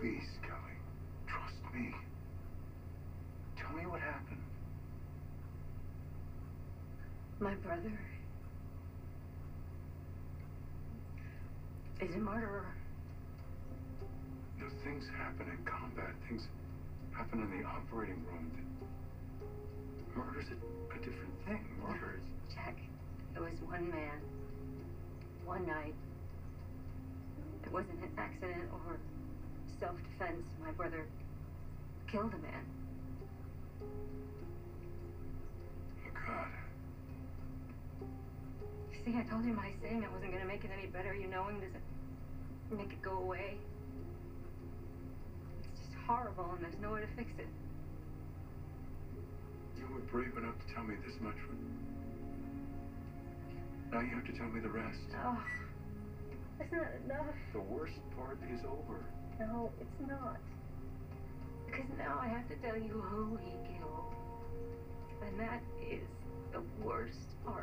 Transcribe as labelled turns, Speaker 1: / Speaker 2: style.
Speaker 1: Please, Kelly. Trust me. Tell me what happened.
Speaker 2: My brother is a murderer.
Speaker 1: You know, things happen in combat. Things happen in the operating room. Murder's a different thing. Murder is...
Speaker 2: Jack, it was one man, one night. It wasn't an accident or self-defense. My brother killed a man.
Speaker 1: Oh, God.
Speaker 2: See, I told you my saying it wasn't going to make it any better. You knowing doesn't make it go away. It's just horrible, and there's no way to fix it.
Speaker 1: You were brave enough to tell me this much. Now you have to tell me the rest.
Speaker 2: Oh, that's not enough.
Speaker 1: The worst part is over.
Speaker 2: No, it's not. Because now I have to tell you who he killed. And that is the worst part.